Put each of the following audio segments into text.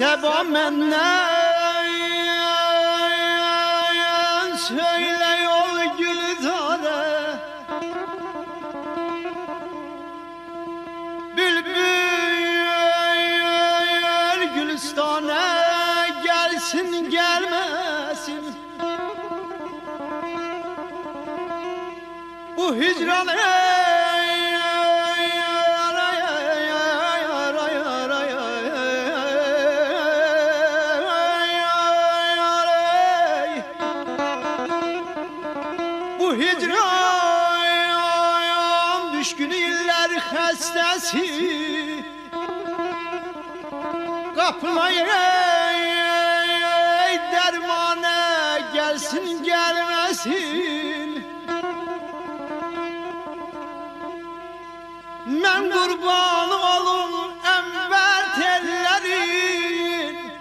Seba menden söyle yol Gülizar'a, bülbül Gülistan'a gelsin gelmesin. Bu hicranı bu hicran düşkün iller hastası kapılayı dermana gelsin gelmesin. Ben kurban olum enver tellerin,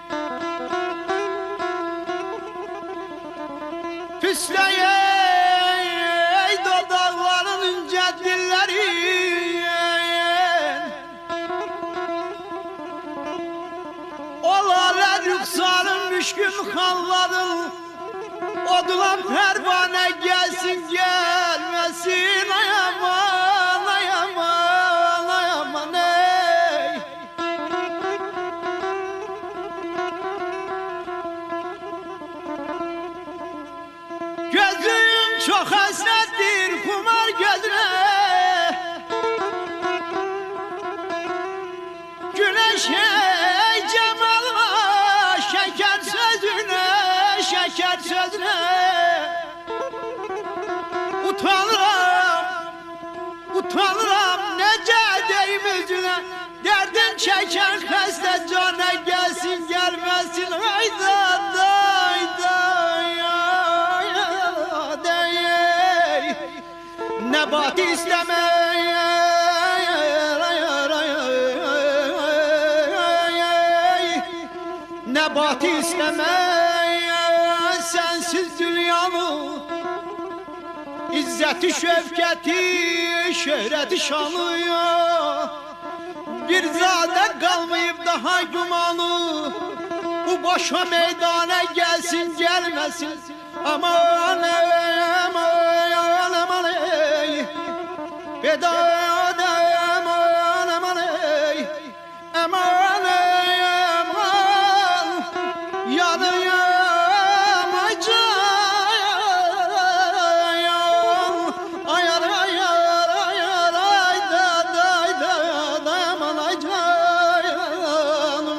püsleye dodakların ince dillerin. Olarlar yüksalın müşkün halların, odula pervane gelsin gelmesin. Ayaman ayaman ayaman ey. Gözüm çok hasrettir kumar gözüne, güneş ey cemalına, şeker sözüne, şeker sözüne. Utanırım, utanırım nece deyim yüzüne, derdin çeken hasta cana gelsin gelmesin. Hayda dayda dey nebat istemeye nebat istemeye sensiz dünyanı, İzzeti şevketi şöhreti şanı ya. Bir zade kalmayıp daha gümanı, bu boşa meydana gelsin gelmesin. Aman aman aman ey, bedada aman aman ey, aman ey aman yanıyorum acayım. Ayar ayar ayar ay da day da aman acayım.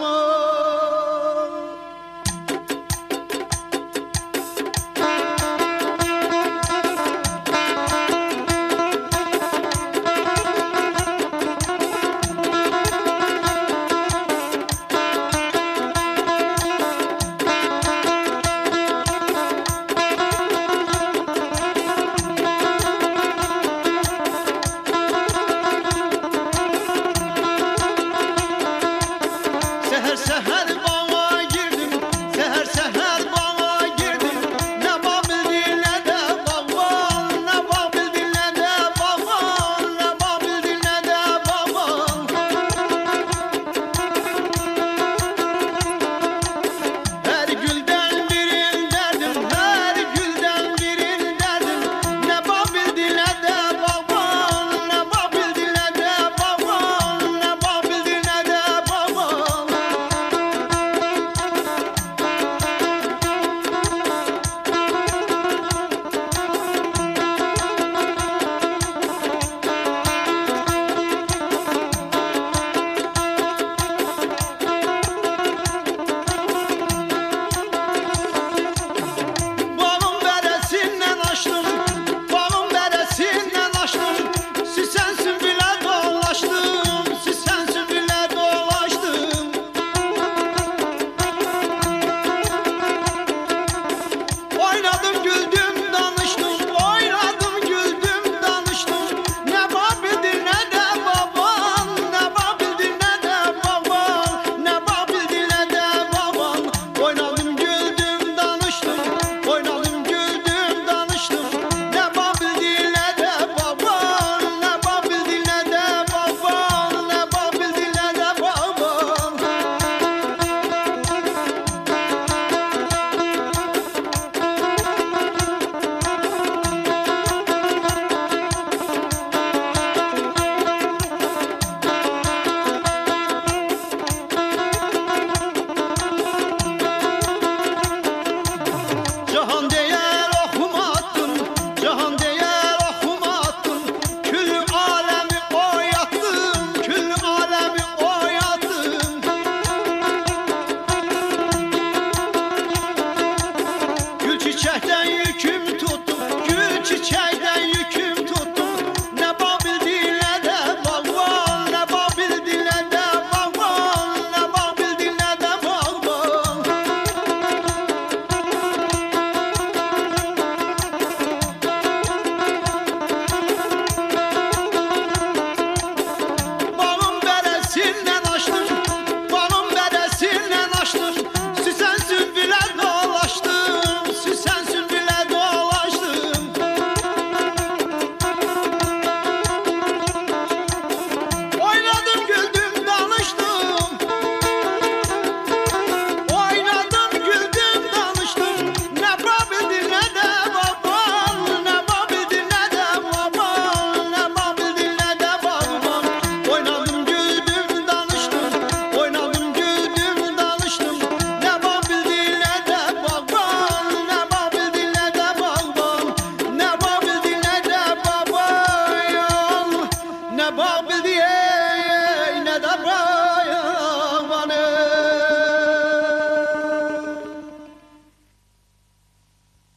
ne bağ bildi ne de bağ